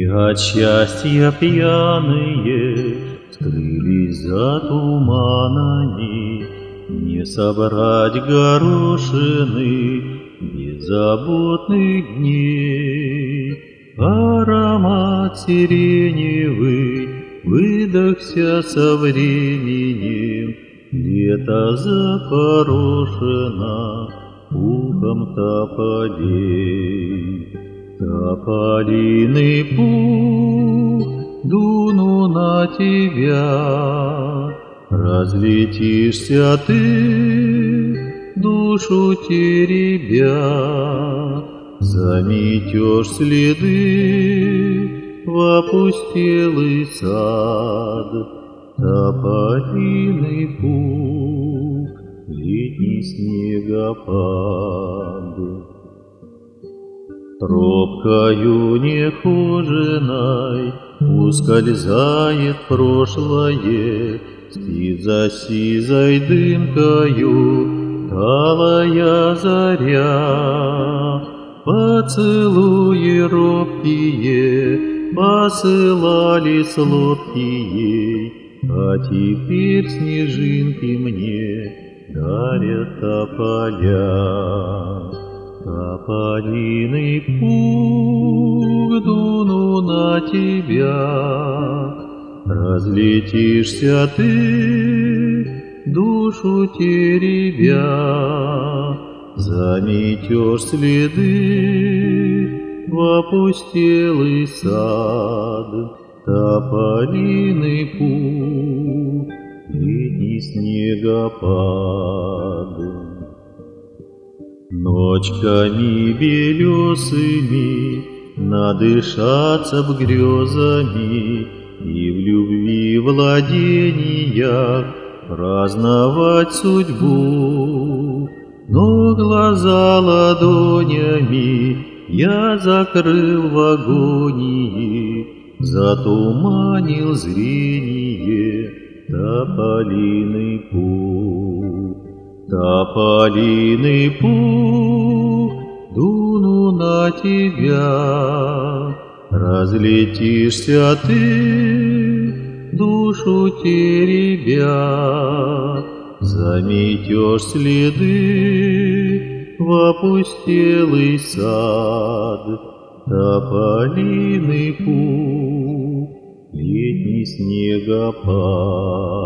от счастья пьяные скрылись за туманами, не собрать горошины беззаботных дней. Аромат сиреневый выдохся со временем, лето запорошено пухом тополей. Тополиный пух, дуну на тебя, разлетишься ты, душу теребя, заметешь следы в опустелый сад. Тополиный пух, летний снегопад. Тропкою нехоженой ускользает прошлое, спит за сизой дымкою талая заря. Поцелуи робкие посылали сладкие, а теперь снежинки мне дарят тополя. Тополиный пух, дуну на тебя, разлетишься ты, душу теребя, заметешь следы в опустелый сад. Тополиный пух, летний снегопад. Ночками белесыми надышаться б грезами и в любви владениях праздновать судьбу. Но глаза ладонями я закрыл в агонии, затуманил зрение тополиный пух. Тополиный пух, дуну на тебя, разлетишься ты, душу теребя, заметешь следы в опустелый сад. Тополиный пух, летний снегопад.